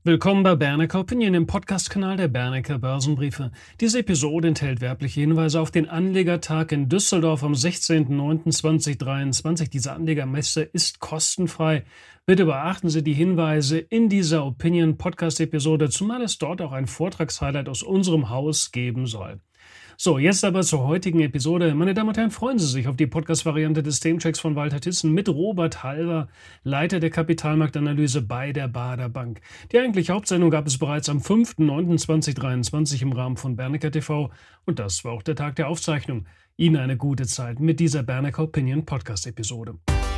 Willkommen bei Bernecker Opinion, dem Podcast-Kanal der Bernecker Börsenbriefe. Diese Episode enthält werbliche Hinweise auf den Anlegertag in Düsseldorf am 16.09.2023. Diese Anlegermesse ist kostenfrei. Bitte beachten Sie die Hinweise in dieser Opinion-Podcast-Episode, zumal es dort auch ein Vortragshighlight aus unserem Haus geben soll. So, jetzt aber zur heutigen Episode. Meine Damen und Herren, freuen Sie sich auf die Podcast-Variante des Themenchecks von Walter Thyssen mit Robert Halver, Leiter der Kapitalmarktanalyse bei der Baader Bank. Die eigentliche Hauptsendung gab es bereits am 5.9.2023 im Rahmen von Bernecker TV und das war auch der Tag der Aufzeichnung. Ihnen eine gute Zeit mit dieser Bernecker Opinion Podcast-Episode.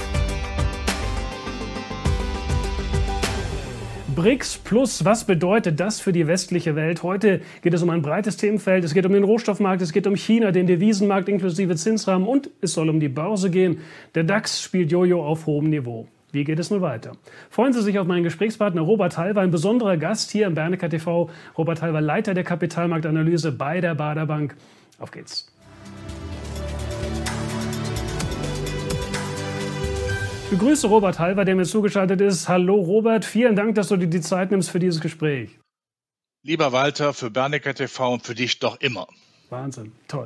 BRICS Plus, was bedeutet das für die westliche Welt? Heute geht es um ein breites Themenfeld. Es geht um den Rohstoffmarkt, es geht um China, den Devisenmarkt inklusive Zinsrahmen und es soll um die Börse gehen. Der DAX spielt Jojo auf hohem Niveau. Wie geht es nun weiter? Freuen Sie sich auf meinen Gesprächspartner Robert Halver, ein besonderer Gast hier im Bernecker TV. Robert Halver, Leiter der Kapitalmarktanalyse bei der Baader Bank. Auf geht's. Ich begrüße Robert Halver, der mir zugeschaltet ist. Hallo Robert, vielen Dank, dass du dir die Zeit nimmst für dieses Gespräch. Lieber Walter, für Bernecker TV und für dich doch immer. Wahnsinn, toll.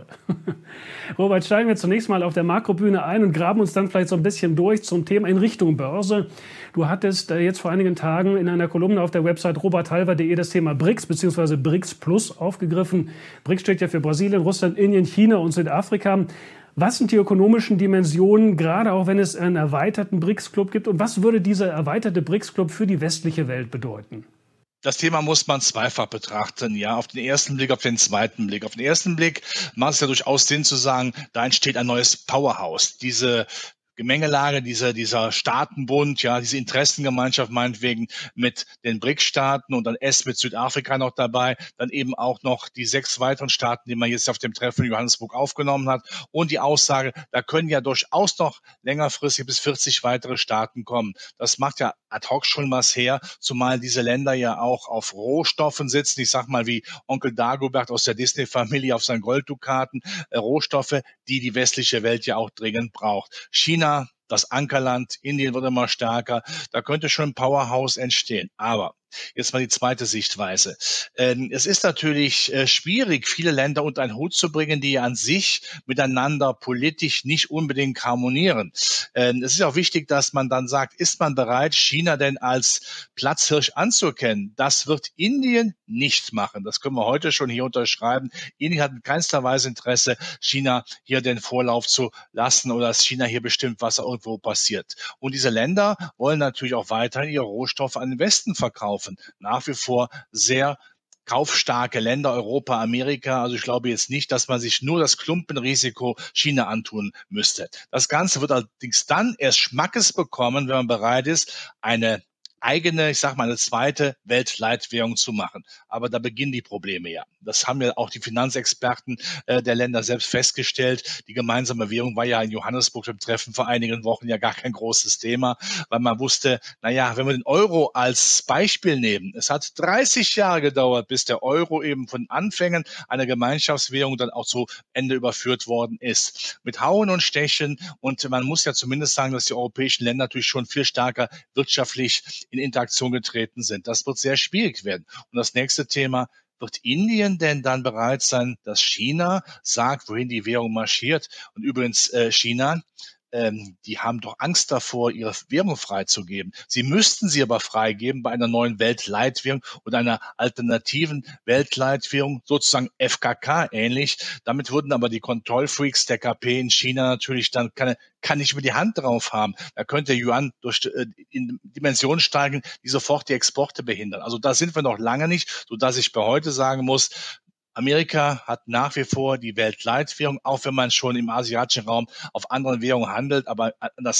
Robert, steigen wir zunächst mal auf der Makrobühne ein und graben uns dann vielleicht so ein bisschen durch zum Thema in Richtung Börse. Du hattest jetzt vor einigen Tagen in einer Kolumne auf der Website roberthalver.de das Thema BRICS bzw. BRICS Plus aufgegriffen. BRICS steht ja für Brasilien, Russland, Indien, China und Südafrika. Was sind die ökonomischen Dimensionen, gerade auch wenn es einen erweiterten BRICS-Club gibt? Und was würde dieser erweiterte BRICS-Club für die westliche Welt bedeuten? Das Thema muss man zweifach betrachten, ja, auf den ersten Blick, auf den zweiten Blick. Auf den ersten Blick macht es ja durchaus Sinn zu sagen, da entsteht ein neues Powerhouse. Diese Gemengelage, dieser Staatenbund, ja, diese Interessengemeinschaft meinetwegen mit den BRICS-Staaten und dann mit Südafrika noch dabei, dann eben auch noch die 6 weiteren Staaten, die man jetzt auf dem Treffen in Johannesburg aufgenommen hat und die Aussage, da können ja durchaus noch längerfristig bis 40 weitere Staaten kommen. Das macht ja ad hoc schon was her, zumal diese Länder ja auch auf Rohstoffen sitzen. Ich sag mal wie Onkel Dagobert aus der Disney-Familie auf seinen Golddukaten, Rohstoffe, die die westliche Welt ja auch dringend braucht. China, das Ankerland, Indien wird immer stärker, da könnte schon ein Powerhouse entstehen. Aber jetzt mal die zweite Sichtweise. Es ist natürlich schwierig, viele Länder unter einen Hut zu bringen, die an sich miteinander politisch nicht unbedingt harmonieren. Es ist auch wichtig, dass man dann sagt, ist man bereit, China denn als Platzhirsch anzuerkennen? Das wird Indien nicht machen. Das können wir heute schon hier unterschreiben. Indien hat in keinster Weise Interesse, China hier den Vorlauf zu lassen oder dass China hier bestimmt, was irgendwo passiert. Und diese Länder wollen natürlich auch weiterhin ihre Rohstoffe an den Westen verkaufen. Nach wie vor sehr kaufstarke Länder, Europa, Amerika. Also ich glaube jetzt nicht, dass man sich nur das Klumpenrisiko China antun müsste. Das Ganze wird allerdings dann erst Schmackes bekommen, wenn man bereit ist, eine eigene, ich sag mal, eine zweite Weltleitwährung zu machen. Aber da beginnen die Probleme ja. Das haben ja auch die Finanzexperten der Länder selbst festgestellt. Die gemeinsame Währung war ja in Johannesburg im Treffen vor einigen Wochen ja gar kein großes Thema, weil man wusste, naja, wenn wir den Euro als Beispiel nehmen, es hat 30 Jahre gedauert, bis der Euro eben von Anfängen einer Gemeinschaftswährung dann auch zu Ende überführt worden ist. Mit Hauen und Stechen, und man muss ja zumindest sagen, dass die europäischen Länder natürlich schon viel stärker wirtschaftlich in Interaktion getreten sind. Das wird sehr schwierig werden. Und das nächste Thema, wird Indien denn dann bereit sein, dass China sagt, wohin die Währung marschiert? Und übrigens China, die haben doch Angst davor, ihre Währung freizugeben. Sie müssten sie aber freigeben bei einer neuen Weltleitwährung oder einer alternativen Weltleitwährung, sozusagen FKK ähnlich. Damit würden aber die Kontrollfreaks der KP in China natürlich dann kann nicht mehr die Hand drauf haben. Da könnte der Yuan durch in Dimensionen steigen, die sofort die Exporte behindern. Also da sind wir noch lange nicht, sodass ich bei heute sagen muss, Amerika hat nach wie vor die Weltleitwährung, auch wenn man schon im asiatischen Raum auf anderen Währungen handelt, aber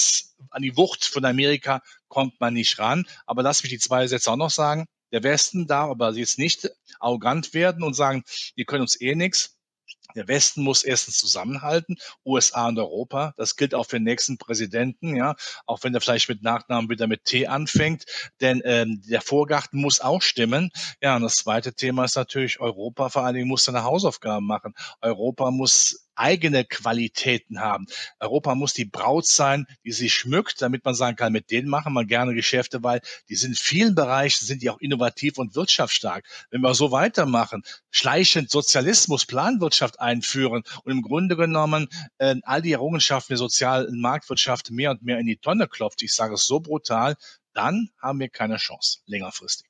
an die Wucht von Amerika kommt man nicht ran. Aber lass mich die 2 Sätze auch noch sagen. Der Westen darf aber jetzt nicht arrogant werden und sagen, wir können uns nichts. Der Westen muss erstens zusammenhalten, USA und Europa. Das gilt auch für den nächsten Präsidenten, ja, auch wenn der vielleicht mit Nachnamen wieder mit T anfängt. Denn der Vorgarten muss auch stimmen. Ja, und das zweite Thema ist natürlich, Europa vor allen Dingen muss seine Hausaufgaben machen. Europa muss eigene Qualitäten haben. Europa muss die Braut sein, die sich schmückt, damit man sagen kann, mit denen machen wir gerne Geschäfte, weil die sind in vielen Bereichen, sind die auch innovativ und wirtschaftsstark. Wenn wir so weitermachen, schleichend Sozialismus, Planwirtschaft einführen und im Grunde genommen all die Errungenschaften der sozialen Marktwirtschaft mehr und mehr in die Tonne klopft, ich sage es so brutal, dann haben wir keine Chance längerfristig.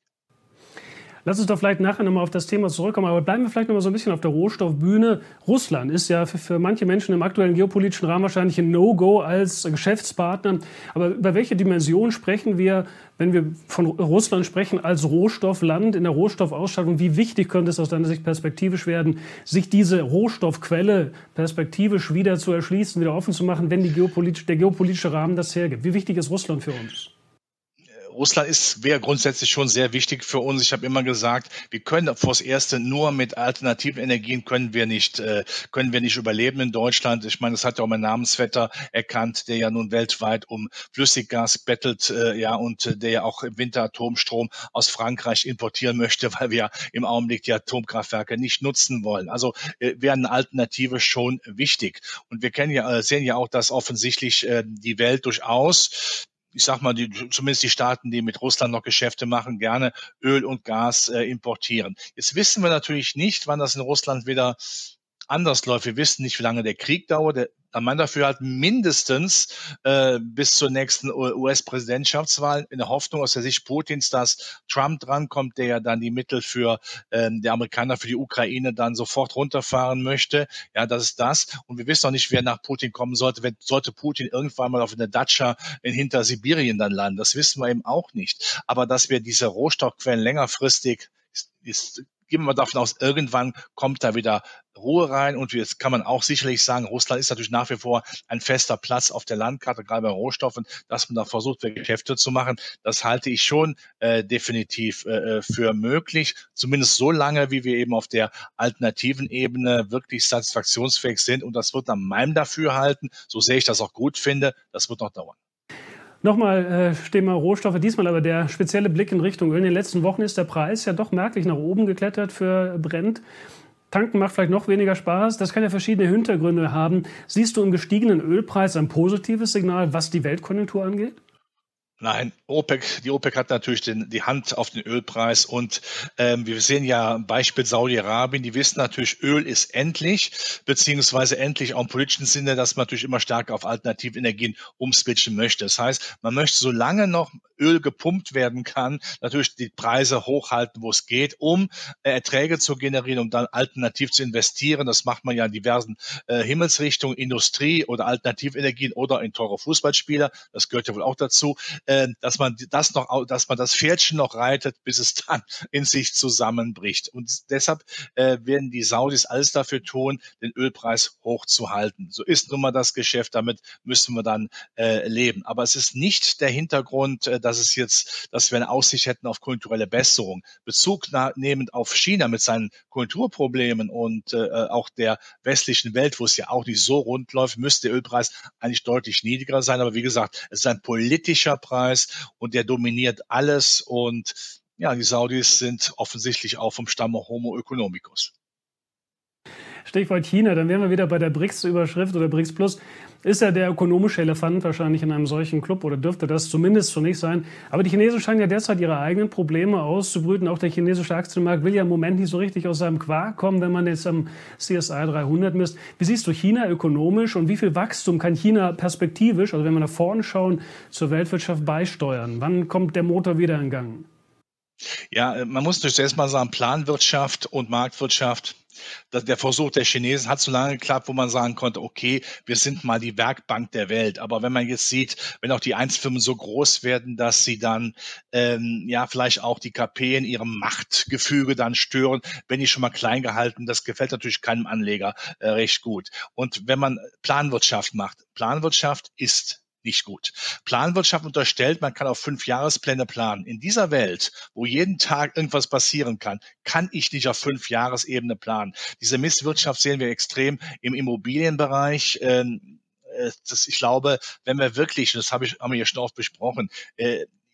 Lass uns doch vielleicht nachher nochmal auf das Thema zurückkommen, aber bleiben wir vielleicht nochmal so ein bisschen auf der Rohstoffbühne. Russland ist ja für manche Menschen im aktuellen geopolitischen Rahmen wahrscheinlich ein No-Go als Geschäftspartner. Aber über welche Dimension sprechen wir, wenn wir von Russland sprechen, als Rohstoffland in der Rohstoffausstattung? Wie wichtig könnte es aus deiner Sicht perspektivisch werden, sich diese Rohstoffquelle perspektivisch wieder zu erschließen, wieder offen zu machen, wenn der geopolitische Rahmen das hergibt? Wie wichtig ist Russland für uns? Russland wäre grundsätzlich schon sehr wichtig für uns. Ich habe immer gesagt, wir können fürs Erste nur mit alternativen Energien können wir nicht überleben in Deutschland. Ich meine, das hat ja auch mein Namensvetter erkannt, der ja nun weltweit um Flüssiggas bettelt, und der ja auch im Winter Atomstrom aus Frankreich importieren möchte, weil wir im Augenblick die Atomkraftwerke nicht nutzen wollen. Also wäre eine Alternative schon wichtig. Und wir sehen ja auch, dass offensichtlich die Welt durchaus, ich sag mal, zumindest die Staaten, die mit Russland noch Geschäfte machen, gerne Öl und Gas importieren. Jetzt wissen wir natürlich nicht, wann das in Russland wieder anders läuft. Wir wissen nicht, wie lange der Krieg dauert. Man dafür halt mindestens bis zur nächsten US-Präsidentschaftswahl in der Hoffnung aus der Sicht Putins, dass Trump drankommt, der ja dann die Mittel für die Amerikaner für die Ukraine dann sofort runterfahren möchte. Ja, das ist das. Und wir wissen auch nicht, wer nach Putin kommen sollte. Sollte Putin irgendwann mal auf eine Datscha in Hintersibirien dann landen, das wissen wir eben auch nicht. Aber dass wir diese Rohstoffquellen längerfristig gehen wir davon aus, irgendwann kommt da wieder Ruhe rein. Und jetzt kann man auch sicherlich sagen, Russland ist natürlich nach wie vor ein fester Platz auf der Landkarte, gerade bei Rohstoffen, dass man da versucht, Geschäfte zu machen. Das halte ich schon definitiv für möglich. Zumindest so lange, wie wir eben auf der alternativen Ebene wirklich satisfaktionsfähig sind. Und das wird nach meinem Dafürhalten, so sehr ich das auch gut finde, das wird noch dauern. Nochmal Thema Rohstoffe, diesmal aber der spezielle Blick in Richtung Öl. In den letzten Wochen ist der Preis ja doch merklich nach oben geklettert für Brent. Tanken macht vielleicht noch weniger Spaß. Das kann ja verschiedene Hintergründe haben. Siehst du im gestiegenen Ölpreis ein positives Signal, was die Weltkonjunktur angeht? Nein, die OPEC hat natürlich die Hand auf den Ölpreis und wir sehen ja Beispiel Saudi-Arabien, die wissen natürlich, Öl ist endlich, beziehungsweise endlich auch im politischen Sinne, dass man natürlich immer stärker auf alternative Energien umswitchen möchte. Das heißt, man möchte, solange noch Öl gepumpt werden kann, natürlich die Preise hochhalten, wo es geht, um Erträge zu generieren, um dann alternativ zu investieren. Das macht man ja in diversen Himmelsrichtungen, Industrie oder Alternativenergien oder in teure Fußballspieler. Das gehört ja wohl auch dazu. Dass man das Pferdchen noch reitet, bis es dann in sich zusammenbricht. Und deshalb werden die Saudis alles dafür tun, den Ölpreis hochzuhalten. So ist nun mal das Geschäft, damit müssen wir dann leben. Aber es ist nicht der Hintergrund, dass wir eine Aussicht hätten auf konjunkturelle Besserung. Bezug nehmend auf China mit seinen Kulturproblemen und auch der westlichen Welt, wo es ja auch nicht so rund läuft, müsste der Ölpreis eigentlich deutlich niedriger sein. Aber wie gesagt, es ist ein politischer Preis und der dominiert alles. Und ja, die Saudis sind offensichtlich auch vom Stamme Homo economicus. Stichwort China, dann wären wir wieder bei der BRICS-Überschrift oder BRICS Plus. Ist ja der ökonomische Elefant wahrscheinlich in einem solchen Club oder dürfte das zumindest zunächst sein. Aber die Chinesen scheinen ja derzeit ihre eigenen Probleme auszubrüten. Auch der chinesische Aktienmarkt will ja im Moment nicht so richtig aus seinem Quark kommen, wenn man jetzt am CSI 300 misst. Wie siehst du China ökonomisch und wie viel Wachstum kann China perspektivisch, also wenn wir nach vorne schauen, zur Weltwirtschaft beisteuern? Wann kommt der Motor wieder in Gang? Ja, man muss natürlich erst mal sagen, Planwirtschaft und Marktwirtschaft, der Versuch der Chinesen hat so lange geklappt, wo man sagen konnte, okay, wir sind mal die Werkbank der Welt. Aber wenn man jetzt sieht, wenn auch die Einzelfirmen so groß werden, dass sie dann vielleicht auch die KP in ihrem Machtgefüge dann stören, wenn die schon mal klein gehalten, das gefällt natürlich keinem Anleger recht gut. Und wenn man Planwirtschaft macht, Planwirtschaft ist nicht gut. Planwirtschaft unterstellt, man kann auf 5 Jahrespläne planen. In dieser Welt, wo jeden Tag irgendwas passieren kann ich nicht auf 5 Jahresebene planen. Diese Misswirtschaft sehen wir extrem im Immobilienbereich. Ich glaube, wenn wir wirklich, haben wir hier schon oft besprochen,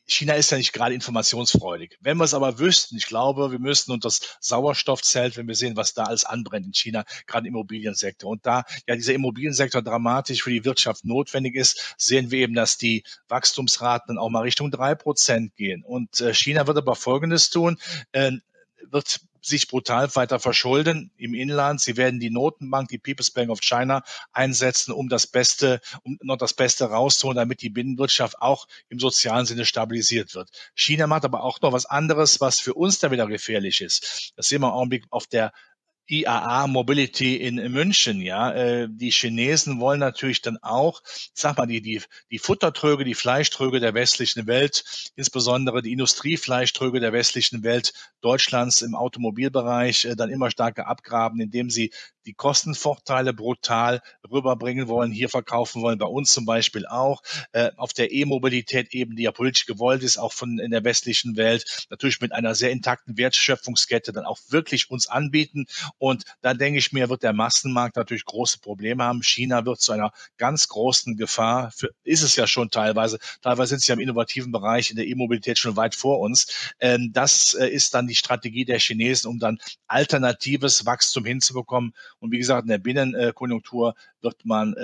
China ist ja nicht gerade informationsfreudig. Wenn wir es aber wüssten, ich glaube, wir müssten unter das Sauerstoffzelt, wenn wir sehen, was da alles anbrennt in China, gerade im Immobiliensektor. Und da ja dieser Immobiliensektor dramatisch für die Wirtschaft notwendig ist, sehen wir eben, dass die Wachstumsraten dann auch mal Richtung 3% gehen. Und China wird aber Folgendes tun, wird sich brutal weiter verschulden im Inland. Sie werden die Notenbank, die People's Bank of China, einsetzen, um noch das Beste rauszuholen, damit die Binnenwirtschaft auch im sozialen Sinne stabilisiert wird. China macht aber auch noch was anderes, was für uns da wieder gefährlich ist. Das sehen wir im Augenblick auf der IAA Mobility in München, ja. Die Chinesen wollen natürlich dann auch, sag mal, die Futtertröge, die Fleischtröge der westlichen Welt, insbesondere die Industriefleischtröge der westlichen Welt Deutschlands im Automobilbereich, dann immer stärker abgraben, indem sie die Kostenvorteile brutal rüberbringen wollen, hier verkaufen wollen, bei uns zum Beispiel auch. Auf der E-Mobilität eben, die ja politisch gewollt ist, auch in der westlichen Welt, natürlich mit einer sehr intakten Wertschöpfungskette dann auch wirklich uns anbieten. Und da denke ich mir, wird der Massenmarkt natürlich große Probleme haben. China wird zu einer ganz großen Gefahr, ist es ja schon teilweise sind sie ja im innovativen Bereich in der E-Mobilität schon weit vor uns. Das ist dann die Strategie der Chinesen, um dann alternatives Wachstum hinzubekommen. Und wie gesagt, in der Binnenkonjunktur wird man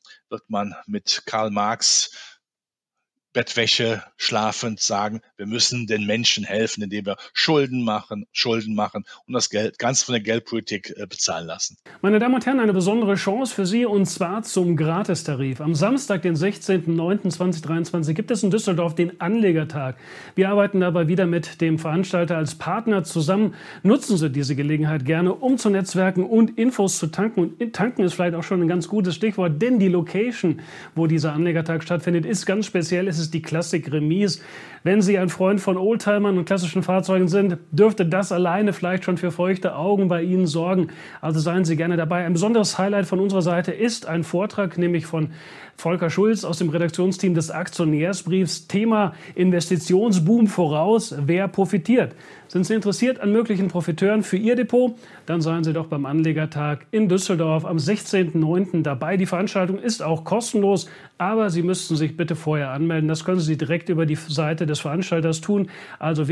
mit Karl Marx Bettwäsche schlafend sagen, wir müssen den Menschen helfen, indem wir Schulden machen und das Geld ganz von der Geldpolitik bezahlen lassen. Meine Damen und Herren, eine besondere Chance für Sie, und zwar zum Gratistarif. Am Samstag, den 16.09.2023, gibt es in Düsseldorf den Anlegertag. Wir arbeiten dabei wieder mit dem Veranstalter als Partner zusammen. Nutzen Sie diese Gelegenheit gerne, um zu netzwerken und Infos zu tanken. Und tanken ist vielleicht auch schon ein ganz gutes Stichwort, denn die Location, wo dieser Anlegertag stattfindet, ist ganz speziell. Es ist die Classic Remise. Wenn Sie ein Freund von Oldtimern und klassischen Fahrzeugen sind, dürfte das alleine vielleicht schon für feuchte Augen bei Ihnen sorgen. Also seien Sie gerne dabei. Ein besonderes Highlight von unserer Seite ist ein Vortrag, nämlich von Volker Schulz aus dem Redaktionsteam des Aktionärsbriefs. Thema Investitionsboom voraus. Wer profitiert? Sind Sie interessiert an möglichen Profiteuren für Ihr Depot? Dann seien Sie doch beim Anlegertag in Düsseldorf am 16.09. dabei. Die Veranstaltung ist auch kostenlos, aber Sie müssten sich bitte vorher anmelden. Das können Sie direkt über die Seite des Veranstalters tun, also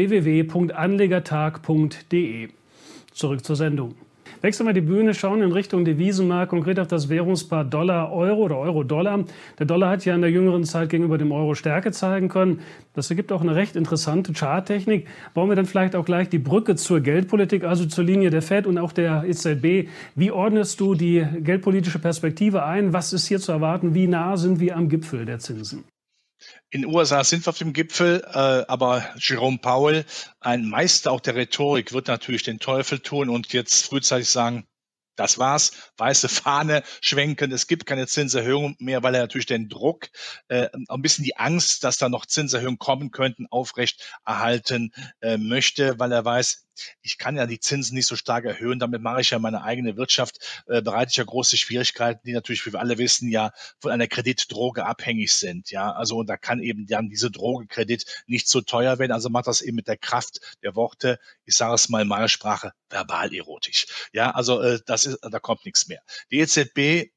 www.anlegertag.de. Zurück zur Sendung. Wechseln wir die Bühne, schauen in Richtung Devisenmarkt, konkret auf das Währungspaar Dollar-Euro oder Euro-Dollar. Der Dollar hat ja in der jüngeren Zeit gegenüber dem Euro Stärke zeigen können. Das ergibt auch eine recht interessante Charttechnik. Bauen wir dann vielleicht auch gleich die Brücke zur Geldpolitik, also zur Linie der FED und auch der EZB. Wie ordnest du die geldpolitische Perspektive ein? Was ist hier zu erwarten? Wie nah sind wir am Gipfel der Zinsen? In den USA sind wir auf dem Gipfel, aber Jerome Powell, ein Meister auch der Rhetorik, wird natürlich den Teufel tun und jetzt frühzeitig sagen, das war's, weiße Fahne schwenken, es gibt keine Zinserhöhung mehr, weil er natürlich den Druck, ein bisschen die Angst, dass da noch Zinserhöhungen kommen könnten, aufrecht erhalten möchte, weil er weiß, ich kann ja die Zinsen nicht so stark erhöhen, damit mache ich ja meine eigene Wirtschaft, bereite ich ja große Schwierigkeiten, die natürlich, wie wir alle wissen, ja von einer Kreditdroge abhängig sind. Ja, also da kann eben dann diese Drogenkredit nicht so teuer werden, also macht das eben mit der Kraft der Worte, ich sage es mal in meiner Sprache, verbal erotisch. Ja, also da kommt nichts mehr. Die EZB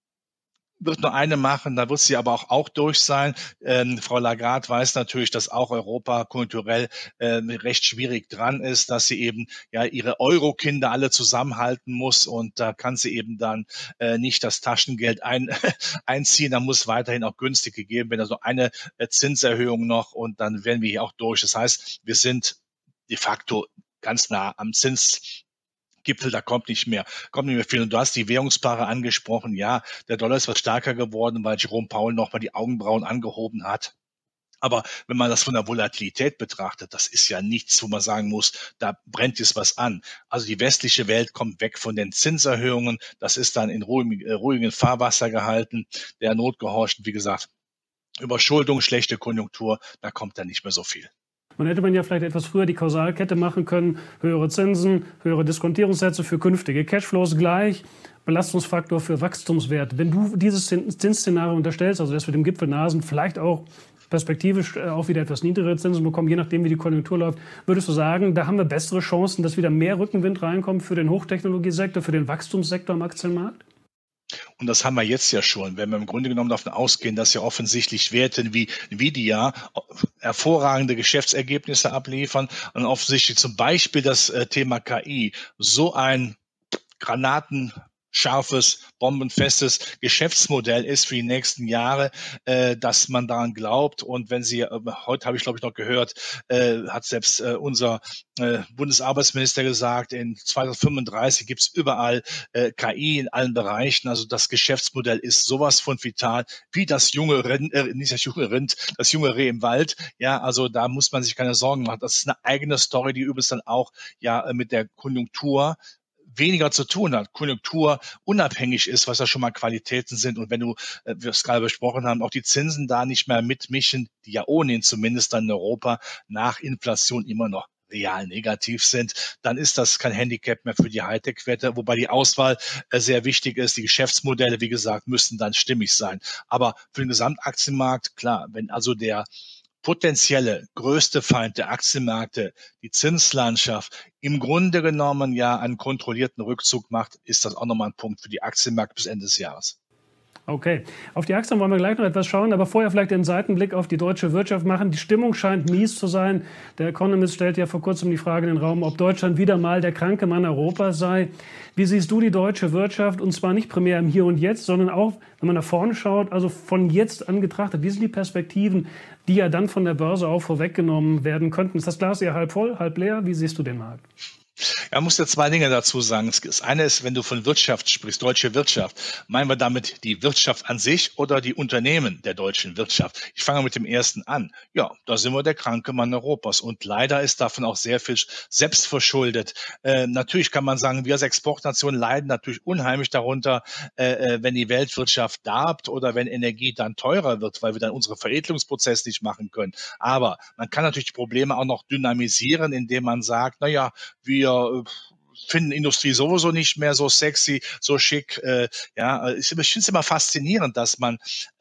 wird nur eine machen, da wird sie aber auch durch sein. Frau Lagarde weiß natürlich, dass auch Europa konjunkturell recht schwierig dran ist, dass sie eben ja ihre Euro-Kinder alle zusammenhalten muss und da kann sie eben dann nicht das Taschengeld einziehen. Da muss weiterhin auch günstig gegeben werden. Also eine Zinserhöhung noch und dann werden wir hier auch durch. Das heißt, wir sind de facto ganz nah am Zinsgipfel, da kommt nicht mehr viel. Und du hast die Währungspaare angesprochen. Ja, der Dollar ist was stärker geworden, weil Jerome Powell nochmal die Augenbrauen angehoben hat. Aber wenn man das von der Volatilität betrachtet, das ist ja nichts, wo man sagen muss, da brennt jetzt was an. Also die westliche Welt kommt weg von den Zinserhöhungen. Das ist dann in ruhigen Fahrwasser gehalten. Der Not gehorcht, wie gesagt, Überschuldung, schlechte Konjunktur, da kommt dann nicht mehr so viel. Man hätte ja vielleicht etwas früher die Kausalkette machen können, höhere Zinsen, höhere Diskontierungssätze für künftige Cashflows gleich, Belastungsfaktor für Wachstumswert. Wenn du dieses Zinsszenario unterstellst, also dass wir dem Gipfel nah sind, vielleicht auch perspektivisch auch wieder etwas niedrigere Zinsen bekommen, je nachdem wie die Konjunktur läuft, würdest du sagen, da haben wir bessere Chancen, dass wieder mehr Rückenwind reinkommt für den Hochtechnologiesektor, für den Wachstumssektor am Aktienmarkt? Und das haben wir jetzt ja schon, wenn wir im Grunde genommen davon ausgehen, dass ja offensichtlich Werten wie Nvidia hervorragende Geschäftsergebnisse abliefern und offensichtlich zum Beispiel das Thema KI so ein granatenscharfes, bombenfestes Geschäftsmodell ist für die nächsten Jahre, dass man daran glaubt. Und wenn Sie, heute habe ich glaube ich noch gehört, hat selbst unser Bundesarbeitsminister gesagt, in 2035 gibt es überall KI in allen Bereichen. Also das Geschäftsmodell ist sowas von vital wie das junge Rind, nicht das junge Rind, das junge Reh im Wald. Ja, also da muss man sich keine Sorgen machen. Das ist eine eigene Story, die übrigens dann auch ja mit der Konjunktur weniger zu tun hat, konjunkturunabhängig ist, was ja schon mal Qualitäten sind. Und wenn wir es gerade besprochen haben, auch die Zinsen da nicht mehr mitmischen, die ja ohnehin zumindest dann in Europa nach Inflation immer noch real negativ sind, dann ist das kein Handicap mehr für die Hightech-Werte, wobei die Auswahl sehr wichtig ist. Die Geschäftsmodelle, wie gesagt, müssten dann stimmig sein. Aber für den Gesamtaktienmarkt, klar, wenn also der potenzielle größte Feind der Aktienmärkte, die Zinslandschaft, im Grunde genommen ja einen kontrollierten Rückzug macht, ist das auch nochmal ein Punkt für die Aktienmärkte bis Ende des Jahres. Okay, auf die Aktien wollen wir gleich noch etwas schauen, aber vorher vielleicht den Seitenblick auf die deutsche Wirtschaft machen. Die Stimmung scheint mies zu sein. Der Economist stellte ja vor kurzem die Frage in den Raum, ob Deutschland wieder mal der kranke Mann Europas sei. Wie siehst du die deutsche Wirtschaft? Und zwar nicht primär im Hier und Jetzt, sondern auch, wenn man nach vorne schaut, also von jetzt an getrachtet. Wie sind die Perspektiven, die ja dann von der Börse auch vorweggenommen werden könnten? Ist das Glas eher halb voll, halb leer? Wie siehst du den Markt? Ja, muss ja zwei Dinge dazu sagen. Das eine ist, wenn du von Wirtschaft sprichst, deutsche Wirtschaft, meinen wir damit die Wirtschaft an sich oder die Unternehmen der deutschen Wirtschaft? Ich fange mit dem ersten an. Ja, da sind wir der kranke Mann Europas und leider ist davon auch sehr viel selbst verschuldet. Natürlich kann man sagen, wir als Exportnation leiden natürlich unheimlich darunter, wenn die Weltwirtschaft darbt oder wenn Energie dann teurer wird, weil wir dann unsere Veredelungsprozesse nicht machen können. Aber man kann natürlich die Probleme auch noch dynamisieren, indem man sagt, naja, wir finden Industrie sowieso nicht mehr so sexy, so schick. Ich finde es immer faszinierend, dass man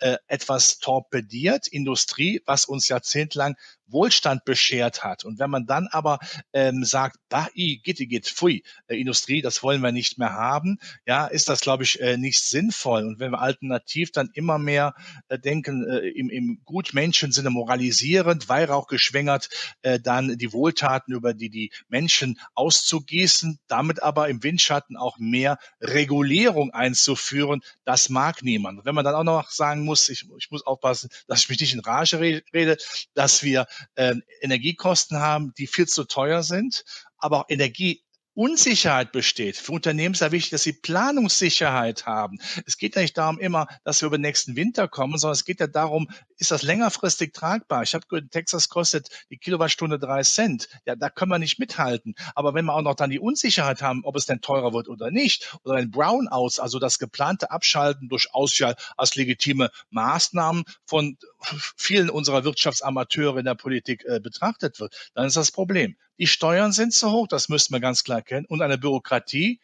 etwas torpediert, Industrie, was uns jahrzehntelang Wohlstand beschert hat. Und wenn man dann aber sagt, geht, pfui, Industrie, das wollen wir nicht mehr haben, ja, ist das, glaube ich, nicht sinnvoll. Und wenn wir alternativ dann immer mehr denken, im Gutmenschensinne moralisierend, Weihrauch geschwängert, dann die Wohltaten über die Menschen auszugießen, damit aber im Windschatten auch mehr Regulierung einzuführen, das mag niemand. Und wenn man dann auch noch sagen muss, ich muss aufpassen, dass ich mich nicht in Rage rede, dass wir Energiekosten haben, die viel zu teuer sind, aber auch Energieunsicherheit besteht. Für Unternehmen ist ja wichtig, dass sie Planungssicherheit haben. Es geht ja nicht darum immer, dass wir über den nächsten Winter kommen, sondern es geht ja darum, ist das längerfristig tragbar? Ich habe gehört, in Texas kostet die Kilowattstunde 3 Cent. Ja, da können wir nicht mithalten. Aber wenn wir auch noch dann die Unsicherheit haben, ob es denn teurer wird oder nicht, oder ein Brownouts, also das geplante Abschalten durch Ausschalt als legitime Maßnahmen von vielen unserer Wirtschaftsamateure in der Politik betrachtet wird, dann ist das Problem. Die Steuern sind zu hoch, das müssten wir ganz klar kennen, und eine Bürokratie,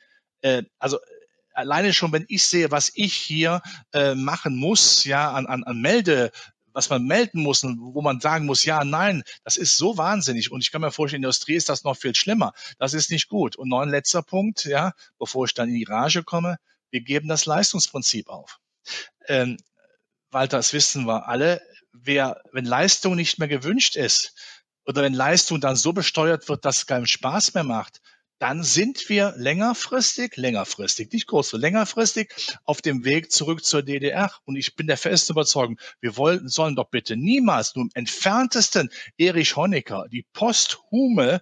alleine schon, wenn ich sehe, was ich hier machen muss, ja, an was man melden muss und wo man sagen muss, ja, nein, das ist so wahnsinnig. Und ich kann mir vorstellen, in der Industrie ist das noch viel schlimmer. Das ist nicht gut. Und noch ein letzter Punkt, ja, bevor ich dann in die Rage komme, wir geben das Leistungsprinzip auf. Walter, das wissen wir alle, wenn Leistung nicht mehr gewünscht ist oder wenn Leistung dann so besteuert wird, dass es keinen Spaß mehr macht, dann sind wir längerfristig, nicht längerfristig auf dem Weg zurück zur DDR. Und ich bin der festen Überzeugung, sollen doch bitte niemals nur im entferntesten Erich Honecker die posthume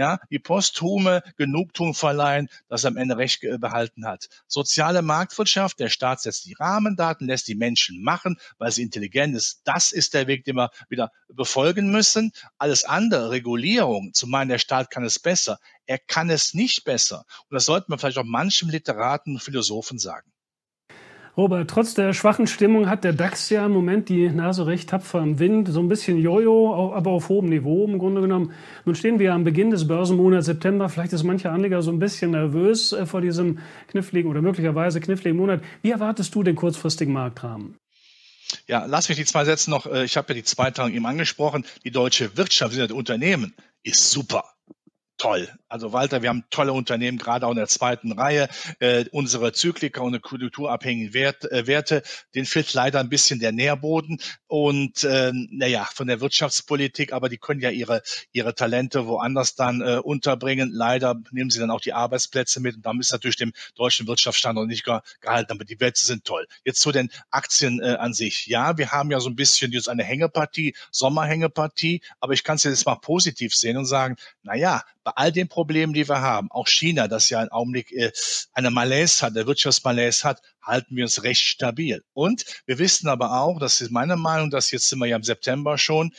Genugtuung verleihen, dass er am Ende Recht behalten hat. Soziale Marktwirtschaft, der Staat setzt die Rahmendaten, lässt die Menschen machen, weil sie intelligent ist. Das ist der Weg, den wir wieder befolgen müssen. Alles andere, Regulierung, zu meinen, der Staat kann es besser. Er kann es nicht besser. Und das sollte man vielleicht auch manchem Literaten und Philosophen sagen. Robert, trotz der schwachen Stimmung hat der DAX ja im Moment die Nase recht tapfer im Wind. So ein bisschen Jojo, aber auf hohem Niveau im Grunde genommen. Nun stehen wir am Beginn des Börsenmonats September. Vielleicht ist mancher Anleger so ein bisschen nervös vor diesem kniffligen oder möglicherweise kniffligen Monat. Wie erwartest du den kurzfristigen Marktrahmen? Ja, lass mich die zwei Sätze noch, ich habe ja die Zweiteilung eben angesprochen. Die deutsche Wirtschaft, die Unternehmen, ist super. toll. Also Walter, wir haben tolle Unternehmen, gerade auch in der zweiten Reihe. Unsere Zyklika und konjunkturabhängigen Werte, denen fehlt leider ein bisschen der Nährboden und von der Wirtschaftspolitik, aber die können ja ihre Talente woanders dann unterbringen. Leider nehmen sie dann auch die Arbeitsplätze mit und damit ist natürlich dem deutschen Wirtschaftsstandort nicht gehalten. Aber die Werte sind toll. Jetzt zu den Aktien an sich. Ja, wir haben ja so ein bisschen jetzt eine Hängepartie, Sommerhängepartie, aber ich kann es jetzt mal positiv sehen und sagen, naja, bei all den Problemen, die wir haben, auch China, das ja im Augenblick eine Malaise hat, eine Wirtschaftsmalaise hat, halten wir uns recht stabil. Und wir wissen aber auch, das ist meine Meinung, dass jetzt sind wir ja im September schon,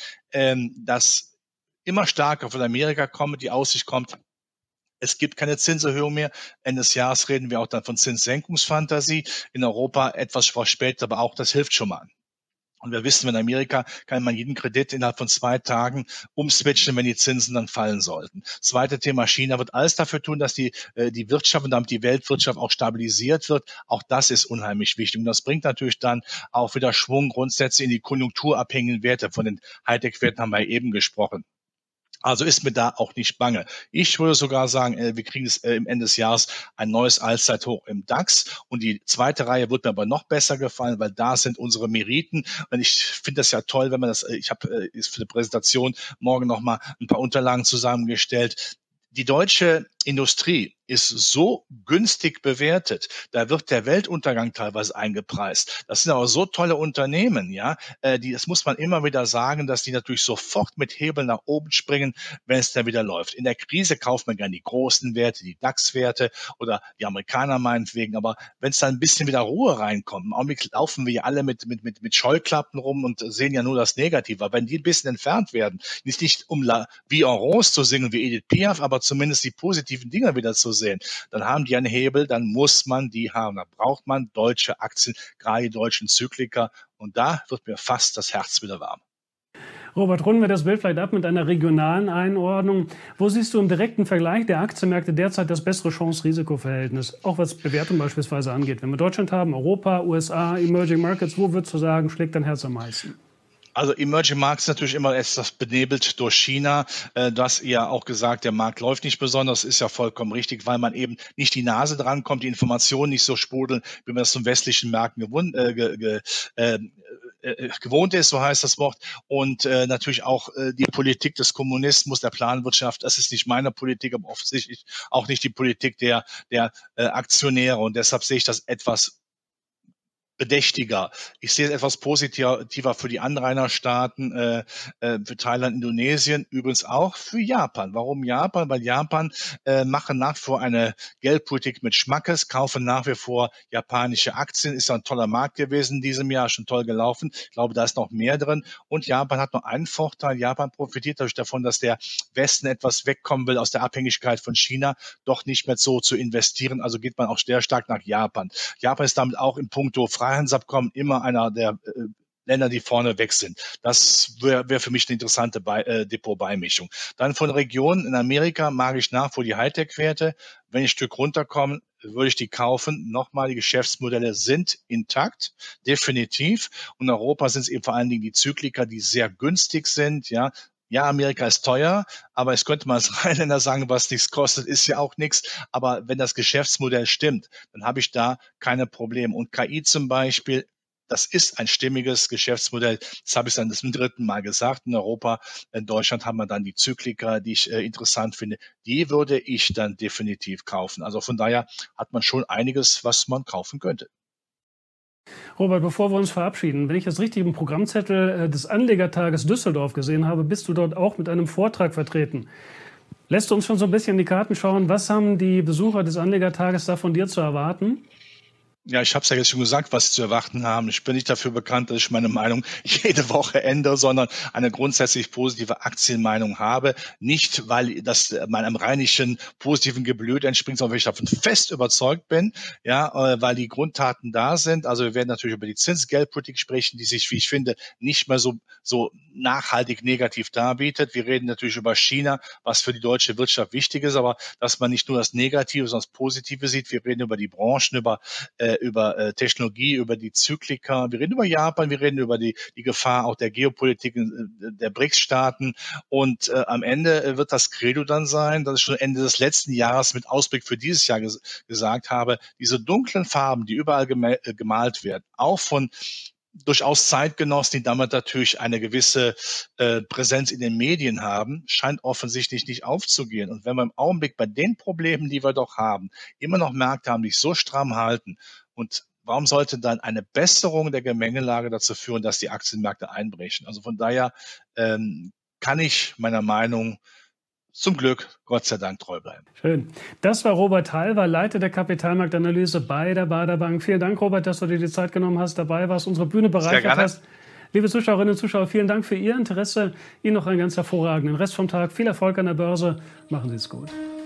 dass immer stärker von Amerika kommt, die Aussicht kommt, es gibt keine Zinserhöhung mehr. Ende des Jahres reden wir auch dann von Zinssenkungsfantasie. In Europa etwas verspätet, aber auch das hilft schon mal. Und wir wissen, in Amerika kann man jeden Kredit innerhalb von 2 Tagen umswitchen, wenn die Zinsen dann fallen sollten. Zweite Thema, China wird alles dafür tun, dass die Wirtschaft und damit die Weltwirtschaft auch stabilisiert wird. Auch das ist unheimlich wichtig. Und das bringt natürlich dann auch wieder Schwung grundsätzlich in die konjunkturabhängigen Werte. Von den Hightech-Werten haben wir eben gesprochen. Also ist mir da auch nicht bange. Ich würde sogar sagen, wir kriegen es im Ende des Jahres ein neues Allzeithoch im DAX. Und die zweite Reihe wird mir aber noch besser gefallen, weil da sind unsere Meriten. Und ich finde das ja toll, wenn man das, ich habe für die Präsentation morgen nochmal ein paar Unterlagen zusammengestellt. Die deutsche Industrie ist so günstig bewertet, da wird der Weltuntergang teilweise eingepreist. Das sind aber so tolle Unternehmen, ja, das muss man immer wieder sagen, dass die natürlich sofort mit Hebel nach oben springen, wenn es dann wieder läuft. In der Krise kauft man gerne die großen Werte, die DAX-Werte oder die Amerikaner meinetwegen, aber wenn es dann ein bisschen wieder Ruhe reinkommt, im Augenblick laufen wir ja alle mit Scheuklappen rum und sehen ja nur das Negative. Aber wenn die ein bisschen entfernt werden, nicht um La Vie en Rose zu singen wie Edith Piaf, aber zumindest die positiven Dinge wieder zu sehen, dann haben die einen Hebel, dann muss man die haben. Da braucht man deutsche Aktien, gerade die deutschen Zyklika. Und da wird mir fast das Herz wieder warm. Robert, runden wir das Bild vielleicht ab mit einer regionalen Einordnung. Wo siehst du im direkten Vergleich der Aktienmärkte derzeit das bessere Chance-Risiko-Verhältnis, auch was Bewertung beispielsweise angeht? Wenn wir Deutschland haben, Europa, USA, Emerging Markets, wo würdest du sagen, schlägt dein Herz am meisten? Also Emerging Markets natürlich immer etwas benebelt durch China. Du hast ja auch gesagt, der Markt läuft nicht besonders, ist ja vollkommen richtig, weil man eben nicht die Nase dran kommt, die Informationen nicht so sprudeln, wie man das zum westlichen Märkten gewohnt ist, so heißt das Wort. Und natürlich auch die Politik des Kommunismus, der Planwirtschaft, das ist nicht meine Politik, aber offensichtlich auch nicht die Politik der Aktionäre. Und deshalb sehe ich das etwas bedächtiger. Ich sehe es etwas positiver für die Anrainerstaaten, für Thailand, Indonesien, übrigens auch für Japan. Warum Japan? Weil Japan machen nach wie vor eine Geldpolitik mit Schmackes, kaufen nach wie vor japanische Aktien, ist ein toller Markt gewesen in diesem Jahr, schon toll gelaufen. Ich glaube, da ist noch mehr drin. Und Japan hat noch einen Vorteil. Japan profitiert dadurch davon, dass der Westen etwas wegkommen will aus der Abhängigkeit von China, doch nicht mehr so zu investieren. Also geht man auch sehr stark nach Japan. Japan ist damit auch in puncto Freihandelsabkommen immer einer der Länder, die vorne weg sind. Das wäre für mich eine interessante Depotbeimischung. Dann von Regionen in Amerika mag ich nach wie vor die Hightech-Werte. Wenn ich ein Stück runterkomme, würde ich die kaufen. Nochmal, die Geschäftsmodelle sind intakt, definitiv. Und in Europa sind es eben vor allen Dingen die Zyklika, die sehr günstig sind, ja. Ja, Amerika ist teuer, aber es könnte man als Rheinländer sagen, was nichts kostet, ist ja auch nichts. Aber wenn das Geschäftsmodell stimmt, dann habe ich da keine Probleme. Und KI zum Beispiel, das ist ein stimmiges Geschäftsmodell. Das habe ich dann zum 3. Mal gesagt. In Europa, in Deutschland haben wir dann die Zyklika, die ich interessant finde. Die würde ich dann definitiv kaufen. Also von daher hat man schon einiges, was man kaufen könnte. Robert, bevor wir uns verabschieden, wenn ich das richtig im Programmzettel des Anlegertages Düsseldorf gesehen habe, bist du dort auch mit einem Vortrag vertreten. Lässt du uns schon so ein bisschen in die Karten schauen, was haben die Besucher des Anlegertages da von dir zu erwarten? Ja, ich habe es ja jetzt schon gesagt, was Sie zu erwarten haben. Ich bin nicht dafür bekannt, dass ich meine Meinung jede Woche ändere, sondern eine grundsätzlich positive Aktienmeinung habe. Nicht, weil das meinem rheinischen positiven Geblöd entspringt, sondern weil ich davon fest überzeugt bin, ja, weil die Grundtaten da sind. Also wir werden natürlich über die Zinsgeldpolitik sprechen, die sich, wie ich finde, nicht mehr so nachhaltig negativ darbietet. Wir reden natürlich über China, was für die deutsche Wirtschaft wichtig ist, aber dass man nicht nur das Negative, sondern das Positive sieht. Wir reden über die Branchen, über über Technologie, über die Zyklika, wir reden über Japan, wir reden über die Gefahr auch der Geopolitik der BRICS-Staaten und am Ende wird das Credo dann sein, dass ich schon Ende des letzten Jahres mit Ausblick für dieses Jahr gesagt habe, diese dunklen Farben, die überall gemalt werden, auch von durchaus Zeitgenossen, die damit natürlich eine gewisse Präsenz in den Medien haben, scheint offensichtlich nicht aufzugehen. Und wenn wir im Augenblick bei den Problemen, die wir doch haben, immer noch Märkte haben, die sich so stramm halten, und warum sollte dann eine Besserung der Gemengelage dazu führen, dass die Aktienmärkte einbrechen? Also von daher kann ich meiner Meinung zum Glück, Gott sei Dank, treu bleiben. Schön. Das war Robert Halver, Leiter der Kapitalmarktanalyse bei der Baader Bank. Vielen Dank, Robert, dass du dir die Zeit genommen hast, dabei warst, unsere Bühne bereichert hast. Liebe Zuschauerinnen und Zuschauer, vielen Dank für Ihr Interesse. Ihnen noch einen ganz hervorragenden Rest vom Tag. Viel Erfolg an der Börse. Machen Sie es gut.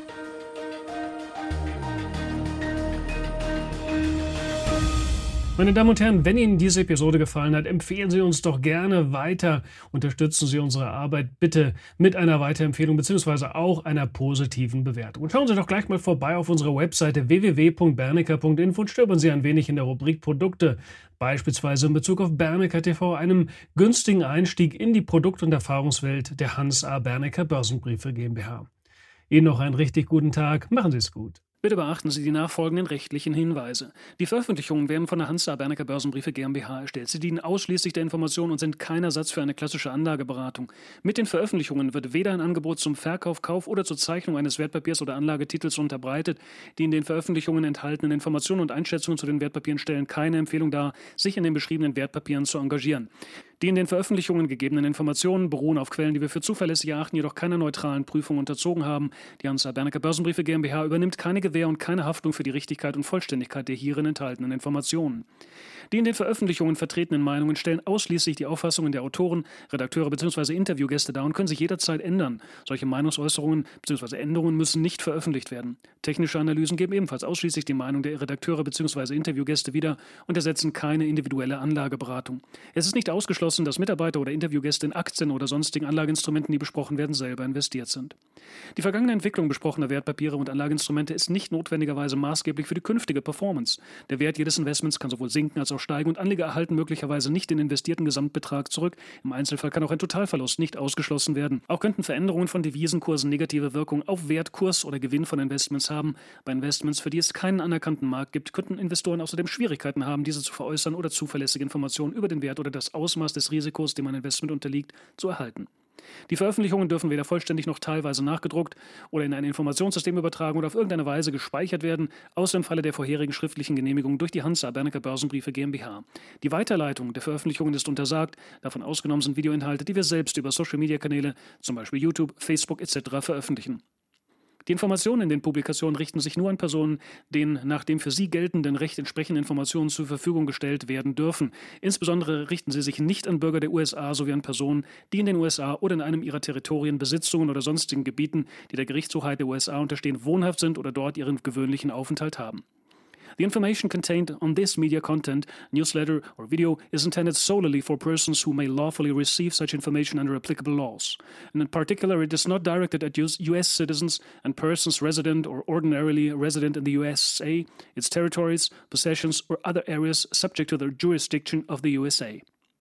Meine Damen und Herren, wenn Ihnen diese Episode gefallen hat, empfehlen Sie uns doch gerne weiter. Unterstützen Sie unsere Arbeit bitte mit einer Weiterempfehlung bzw. auch einer positiven Bewertung. Und schauen Sie doch gleich mal vorbei auf unserer Webseite www.bernecker.info und stöbern Sie ein wenig in der Rubrik Produkte, beispielsweise in Bezug auf Bernecker TV, einem günstigen Einstieg in die Produkt- und Erfahrungswelt der Hans A. Bernecker Börsenbriefe GmbH. Ihnen noch einen richtig guten Tag. Machen Sie es gut. Bitte beachten Sie die nachfolgenden rechtlichen Hinweise. Die Veröffentlichungen werden von der Hans A. Bernecker Börsenbriefe GmbH erstellt. Sie dienen ausschließlich der Information und sind kein Ersatz für eine klassische Anlageberatung. Mit den Veröffentlichungen wird weder ein Angebot zum Verkauf, Kauf oder zur Zeichnung eines Wertpapiers oder Anlagetitels unterbreitet. Die in den Veröffentlichungen enthaltenen Informationen und Einschätzungen zu den Wertpapieren stellen keine Empfehlung dar, sich in den beschriebenen Wertpapieren zu engagieren. Die in den Veröffentlichungen gegebenen Informationen beruhen auf Quellen, die wir für zuverlässig erachten, jedoch keiner neutralen Prüfung unterzogen haben. Die Hans A. Bernecker Börsenbriefe GmbH übernimmt keine Gewähr und keine Haftung für die Richtigkeit und Vollständigkeit der hierin enthaltenen Informationen. Die in den Veröffentlichungen vertretenen Meinungen stellen ausschließlich die Auffassungen der Autoren, Redakteure bzw. Interviewgäste dar und können sich jederzeit ändern. Solche Meinungsäußerungen bzw. Änderungen müssen nicht veröffentlicht werden. Technische Analysen geben ebenfalls ausschließlich die Meinung der Redakteure bzw. Interviewgäste wieder und ersetzen keine individuelle Anlageberatung. Es ist nicht ausgeschlossen, dass Mitarbeiter oder Interviewgäste in Aktien oder sonstigen Anlageinstrumenten, die besprochen werden, selber investiert sind. Die vergangene Entwicklung besprochener Wertpapiere und Anlageinstrumente ist nicht notwendigerweise maßgeblich für die künftige Performance. Der Wert jedes Investments kann sowohl sinken als auch steigen und Anleger erhalten möglicherweise nicht den investierten Gesamtbetrag zurück. Im Einzelfall kann auch ein Totalverlust nicht ausgeschlossen werden. Auch könnten Veränderungen von Devisenkursen negative Wirkung auf Wert, Kurs oder Gewinn von Investments haben. Bei Investments, für die es keinen anerkannten Markt gibt, könnten Investoren außerdem Schwierigkeiten haben, diese zu veräußern oder zuverlässige Informationen über den Wert oder das Ausmaß des Risikos, dem ein Investment unterliegt, zu erhalten. Die Veröffentlichungen dürfen weder vollständig noch teilweise nachgedruckt oder in ein Informationssystem übertragen oder auf irgendeine Weise gespeichert werden, außer im Falle der vorherigen schriftlichen Genehmigung durch die Hans A. Bernecker Börsenbriefe GmbH. Die Weiterleitung der Veröffentlichungen ist untersagt, davon ausgenommen sind Videoinhalte, die wir selbst über Social-Media-Kanäle, zum Beispiel YouTube, Facebook etc. veröffentlichen. Die Informationen in den Publikationen richten sich nur an Personen, denen nach dem für sie geltenden Recht entsprechende Informationen zur Verfügung gestellt werden dürfen. Insbesondere richten sie sich nicht an Bürger der USA sowie an Personen, die in den USA oder in einem ihrer Territorien, Besitzungen oder sonstigen Gebieten, die der Gerichtshoheit der USA unterstehen, wohnhaft sind oder dort ihren gewöhnlichen Aufenthalt haben. The information contained on this media content, newsletter, or video is intended solely for persons who may lawfully receive such information under applicable laws. And in particular, it is not directed at U.S. citizens and persons resident or ordinarily resident in the USA, its territories, possessions, or other areas subject to the jurisdiction of the USA.